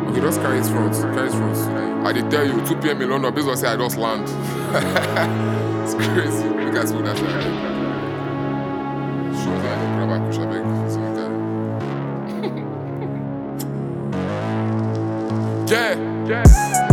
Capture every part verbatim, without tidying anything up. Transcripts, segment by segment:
Okay, just carry his front. Carry his front. I did tell you, two p.m. in London, based on say I just land. It's crazy. You guys will that shit. Show that I grab a kush bag. Yeah. Yeah.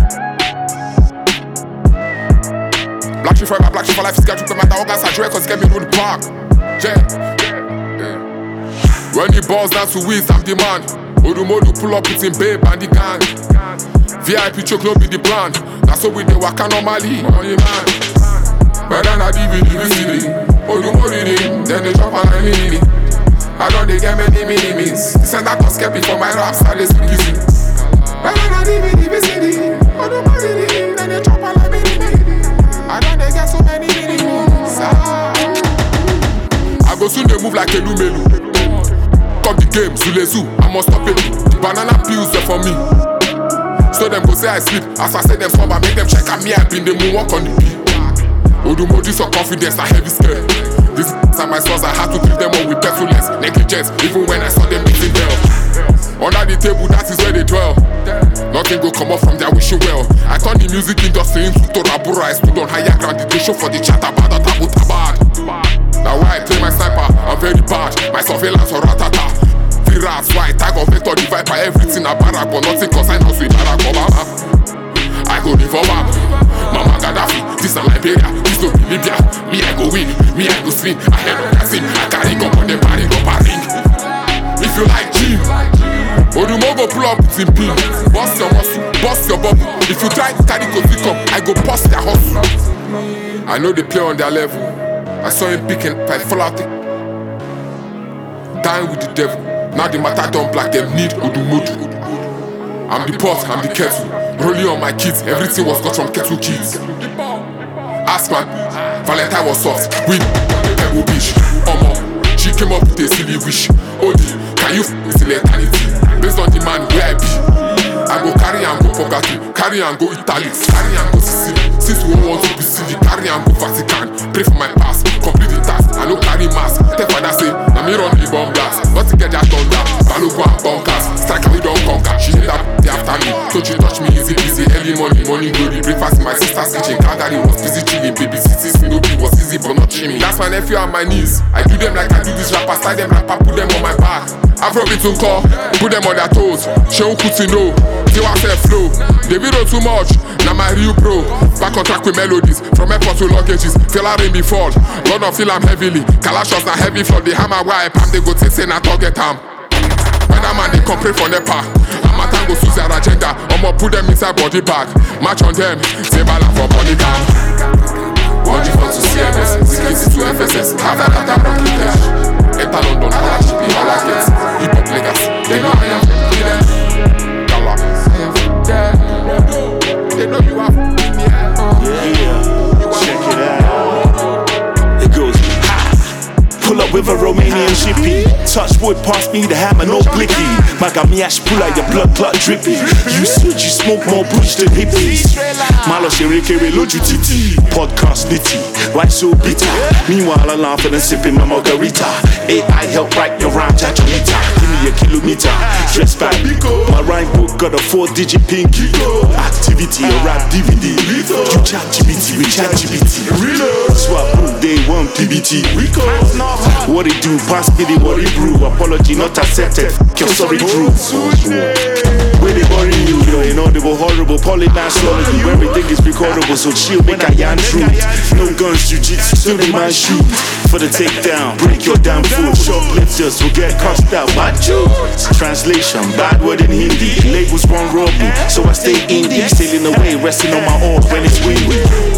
Black shit forever, black shit for life. It's got to come out. All guys are drunk cause get me to the park. Yeah. Yeah. When the balls down to Wiz, I'm the man. Odumodu pull up with him babe and the gang. V I P choke no be the plan. That's how we dey waka normally. Money man. Whether na D V D, V C D, Odumodu dey, then they drop a nine mini. I don't dey get many mini-me's. The center cause kept me for my rap style they speak easy. Whether na D V D, V C D, Odumodu dey, then they drop a nine mini. I don't dey get so many mini-me's. Ah. I go soon they move like a lumelu. Come the game, Zule Zoo, I must stop it. The banana peels are for me. So them go say I sleep. As I say them slumber, make them check on me. I been the moonwalk on the beat. Odumodu so confidence, na heavy scale. These are my sons, I had to treat them all with petulance, negligence, even when I saw them mixing well. Under the table, that is where they dwell. Nothing go come up from their wishing well. I turned the music industry into Torabura. I stood on higher ground, did the show for the chat about the tabu tabad. Now why I play my sniper, I'm very bad. My surveillance or ratata. Three rats, white, tag of Vector, the viper, everything a barrack, but nothing cause I know sweet Barack Obama. I go live for map. Mama Gaddafi, this a Liberia, this no be Libya. Me I go win, me I go swing. I head on casting, I carry gun on the party, go parring. If you like G, Odumo go pull up with him pin. Bust your muscle, bust your bubble. If you try to carry Kofi come, I go bust their hustle. I know they play on their level. I saw him picking, fight fall out. Dying with the devil. Now the matter done black, them need Odumodu. I'm the pot, I'm the kettle. Rolling on my kids, everything was got from kettle kids. Ask man, Valentine was soft. Win, Pebble Beach, Omo. She came up with a silly wish. Odi, can you f*** still eternity? Based on the man where I be, I go carry and go Pogatu, carry and go Italy, carry and go Sicily. Since we want to be silly, carry and go Vatican. Pray for my past, complete the task. I no carry mask. Tell father say, na me run the bomb blast. Not to get that thunder, Balogo and bunkers. Strike we don't conquer. She hit that day after me, so she touch me easy easy. Early morning, morning glory. Breakfast in my sister's kitchen. Calgary was busy chilling. Baby city, Snoopy was easy but not chilling. That's my nephew on my knees. I do them like I do this rapper. Style them like I put them on my back. Afrobeat to call, put them on their toes. Shehu Kutino, Tiwa self flow. They video too much, now my real pro. Back on track with melodies, from airport to luggages. Feel I rain before, London feel I'm heavily. Kalashos na heavy for the hammer where I palm. They go take say na target ham. When that man they come pray for Nepa. I'm a tango suit their agenda. I'ma put them inside body bag. Match on them, say bala for body cam. One G four to C M S, six to F S S. Have that at that rocky dash. Enter London, how I should be, how I get. Hip hop legacy, they know I am from there. Gala, I am from there. They know you are from there. Yeah, check it out. It goes, ha! Pull up with a Romanian shippy. Touch wood, pass me the hammer, no blicky. Magamiash, pull out your blood clot drippy. You switch, you smoke more bush than hippies. Malo Shereke, reload you titi. Podcast nitty, why so bitter? Meanwhile, I'm laughing and sipping my margarita. A I help write your rhyme, chachamita. Give me a kilometer, dress back. My rhyme book got a four digit pin. Activity, a rap D V D. You chat G B T, we chat G B T. Swap book, day one P B T. What it do, pass me the what it brew. Apology not accepted, kill sorry true. Where they bury you, yo, you know they were horrible. Polymath slowly, everything is recordable. So chill, make a yarn truth. No guns, jiu-jitsu, still they man shoot. For the takedown, break your damn foot. Shoplifters will get cussed out, bad jokes. Translation, bad word in Hindi. Labels won't rob me, so I stay indie. Sailing away, resting on my oars when it's windy.